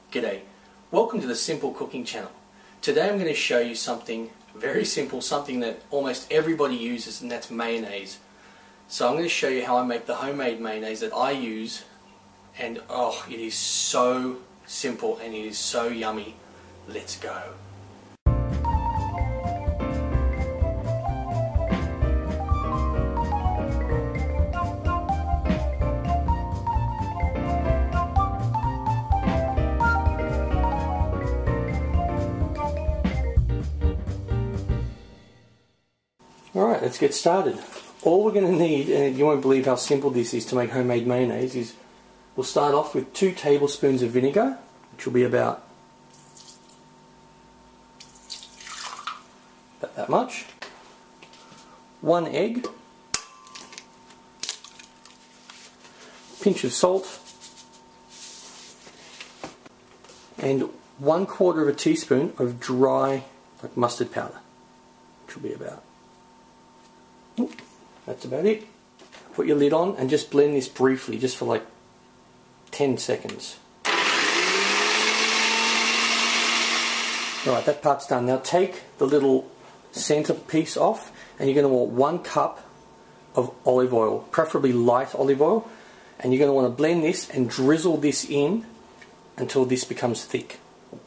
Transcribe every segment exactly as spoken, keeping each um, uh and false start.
G'day, welcome to the Simple Cooking channel. Today I'm going to show you something very simple, something that almost everybody uses, and that's mayonnaise. So I'm going to show you how I make the homemade mayonnaise that I use, and oh, it is so simple and it is so yummy. Let's go. Alright, let's get started. All we're going to need, and you won't believe how simple this is to make homemade mayonnaise, is we'll start off with two tablespoons of vinegar, which will be about, about that much, one egg, pinch of salt, and one quarter of a teaspoon of dry like mustard powder, which will be about That's about it. Put your lid on and just blend this briefly, just for like ten seconds. Alright, that part's done. Now take the little center piece off, and you're going to want one cup of olive oil, preferably light olive oil, and you're going to want to blend this and drizzle this in until this becomes thick.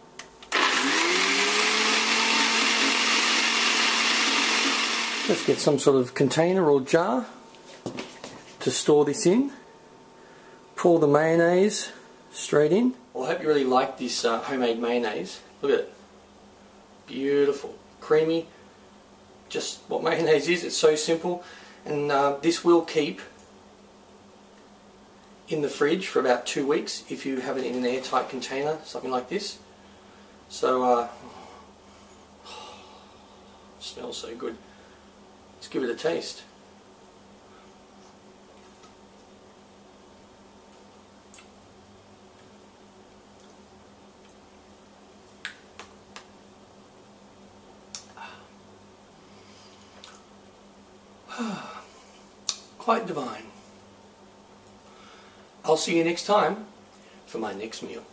Let's get some sort of container or jar to store this in. Pour the mayonnaise straight in. Well, I hope you really like this uh, homemade mayonnaise. Look at it. Beautiful. Creamy. Just what mayonnaise is. It's so simple. And uh, this will keep in the fridge for about two weeks if you have it in an airtight container, something like this. So, uh, it smells so good. Let's give it a taste. Quite divine. I'll see you next time for my next meal.